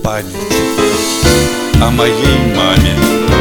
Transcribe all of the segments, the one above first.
память о моей маме.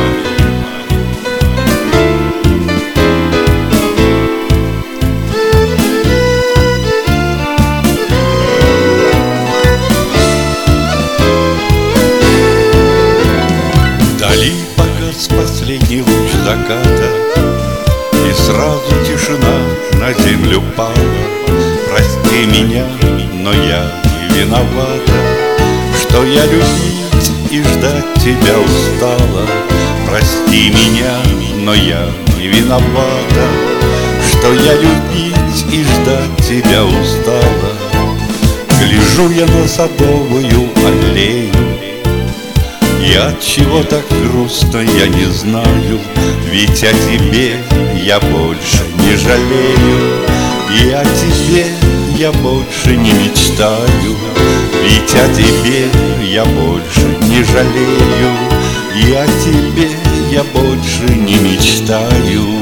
Вдали погас последний луч заката, и сразу тишина на землю пала. Прости меня, но я не виновата, что я любить и ждать тебя устала. Прости меня, но я не виновата, что я любить и ждать тебя устала. Гляжу я на садовую аллею, и от чего так грустно, я не знаю. Ведь о тебе я больше не жалею, и о тебе я больше не мечтаю. Ведь о тебе я больше не жалею, и о тебе я больше не мечтаю.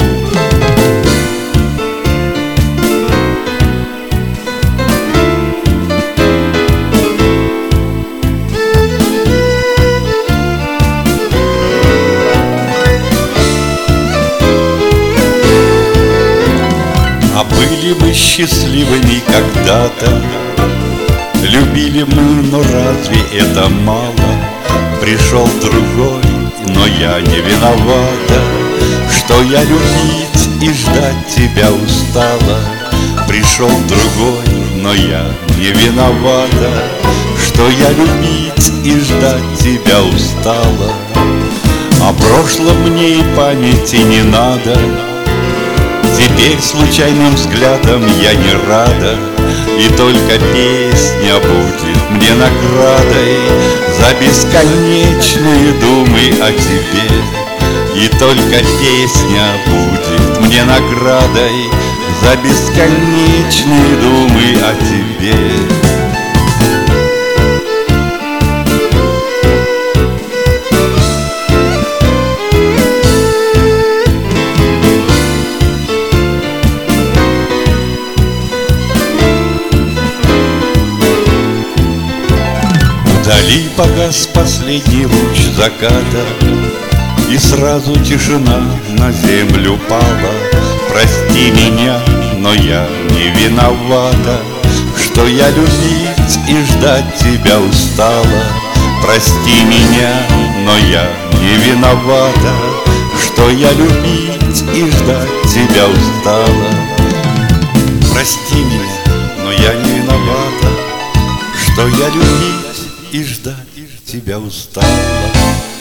А были мы счастливыми когда-то, любили мы, но разве это мало? Пришел другой, но я не виновата, что я любить и ждать тебя устала. Пришел другой, но я не виновата, что я любить и ждать тебя устала. О прошлом мне и памяти не надо, теперь случайным взглядом я не рада, и только песня будет мне наградой за бесконечные думы о тебе. И только песня будет мне наградой за бесконечные думы о тебе. Вдали погас последний луч заката, и сразу тишина на землю пала. Прости меня, но я не виновата, что я любить и ждать тебя устала. Прости меня, но я не виновата, что я любить и ждать тебя устала. Прости меня, но я не виновата, что я любить и ждать тебя устала.